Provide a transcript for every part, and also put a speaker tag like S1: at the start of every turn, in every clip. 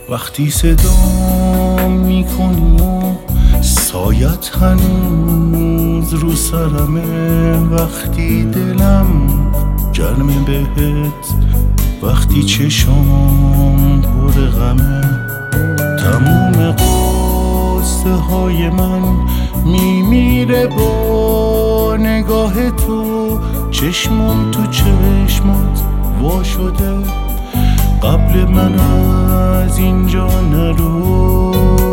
S1: وقتی صدا میکنی و سایت هنوز رو سرمه، وقتی دلم گرمه بهت، وقتی چشام پر غمه، تموم قصه های من میمیره با نگاه تو، چشمم تو چشمات وا شده، قبل من از اینجا نرو.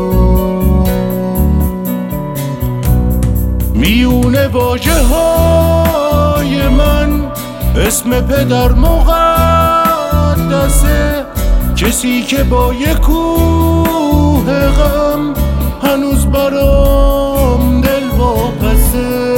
S1: میونه واژه های من اسم پدر مقدسه، کسی که با یک کوه غم هنوز برام دل واپسه،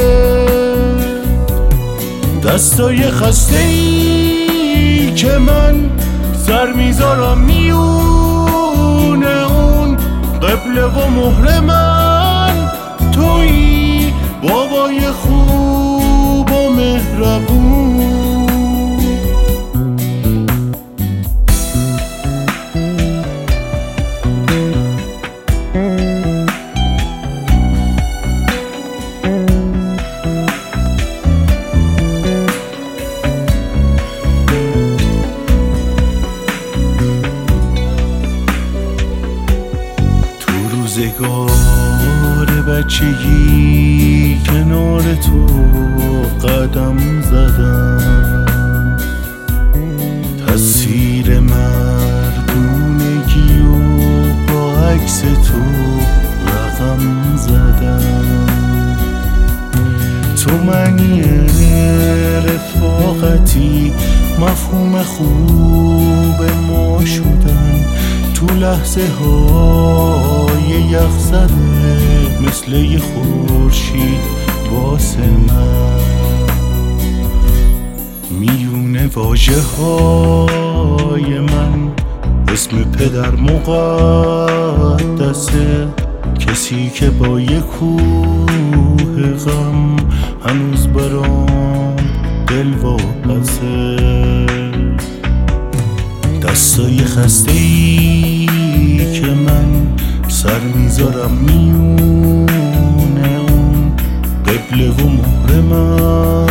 S1: دستای خسته ای که من سر میذارم میونه اون، قبله و مهر من تویی، بابای خوب و مهربون. روزگار بچگی کنار تو قدم زدم، تصویر مردونگی و با عکس تو رقم زدم، تو معنی رفاقتی، مفهوم خوب ما شدن، تو لحظه های یخ زده مثل یه خورشید واسه من. میونه واژه های من اسم پدر مقدسه، کسی که با یه کوه غم هنوز برام دل واپسه، دستای خسته ای که من سر میذارم میونه اون، قبله و مهر من